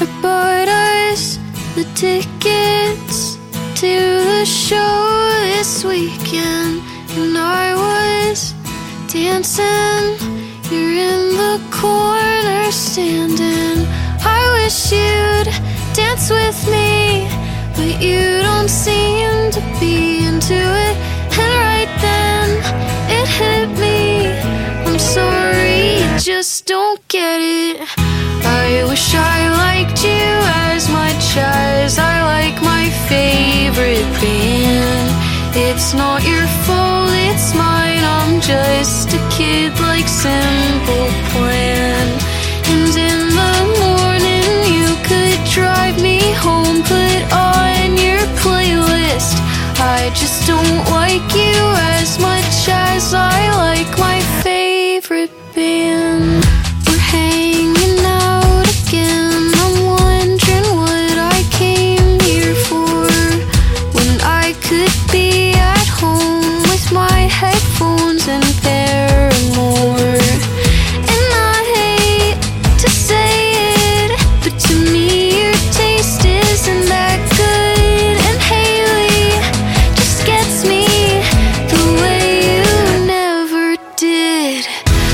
I bought us the tickets to the show this weekend, and I was dancing. You're in the corner standing. I wish you'd dance with me, but you don't seem to be into it. And right then it hit me, I'm sorry, you just don't get it. I wish I liked you as much as I like my favorite band. It's not your fault, it's mine. I'm just a kid like Simple Plan. And in the morning you could drive me home, put on your playlist. I just don't like you as much as I like my favorite band. We're hanging out again. I'm wondering what I came here for, when I could be at home with my headphones and Paramore. And I hate to say it, but to me your taste isn't that good. And Haley just gets me the way you never did.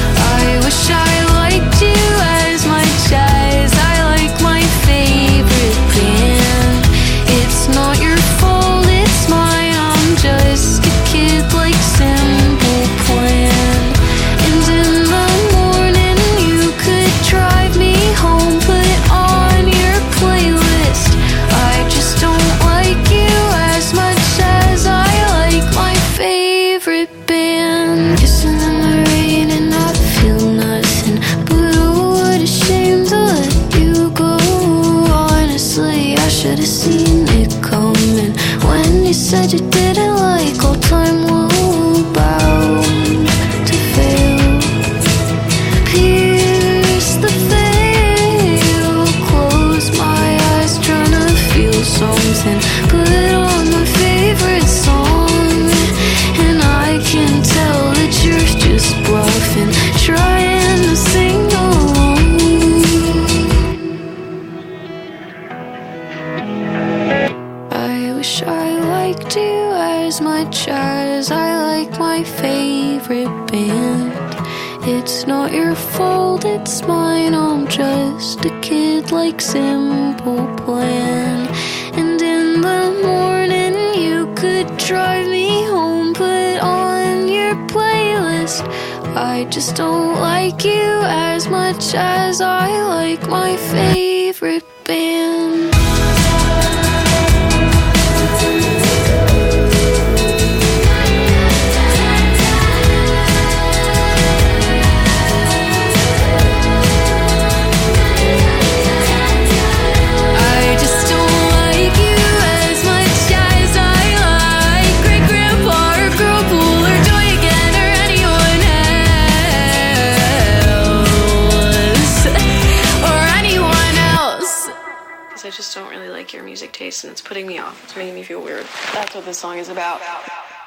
I wish I liked you as much as I like my favorite band. It's not your fault, it's mine. I'm just a kid like Simple Plan. And in the morning you could drive me home, put on your playlist. I just don't like you as much as I like my favorite band. Kissing in the rain and I feel nothing, but oh, what a shame to let you go. Honestly, I should have seen it coming when you said you didn't like old time low, bound to fail. Pierce the veil, close my eyes trying to feel something, put on my favorite song, and I can tell that you're just bluffing, trying to sing along. I wish I liked you as much as I like my favorite band. It's not your fault, it's mine. I'm just a kid like Simple Plan. And in the morning you could drive me home, put on your playlist. I just don't like you as much as I like my favorite band. I just don't like you as much as I like Great Grandpa or Girl Pool or Joy Again or anyone else. Or anyone else. Because I just don't really like your music taste and it's putting me off. It's making me feel weird. That's what this song is about.